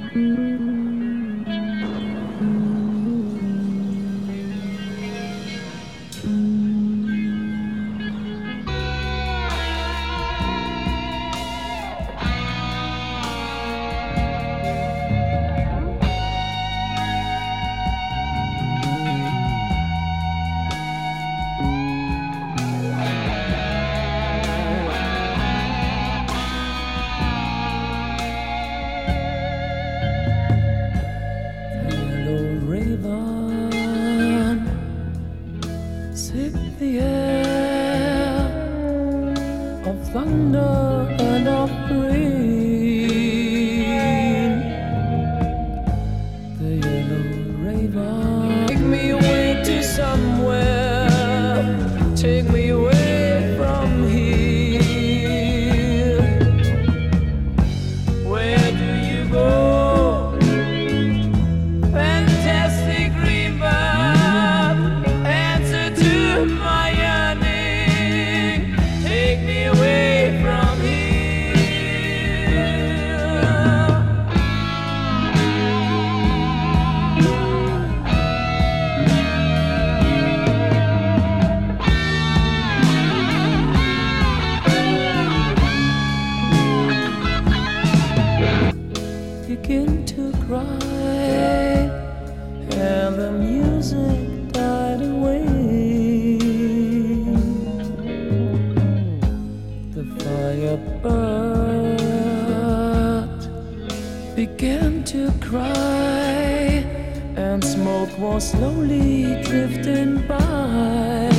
Sip the air of thunder and of rain. The yellow raven, take me away to somewhere, take me away from here. Where do you go? Fantastic green bird, answer to my yearning. Take me away from begin to cry, and the music died away. The firebird began to cry, and smoke was slowly drifting by.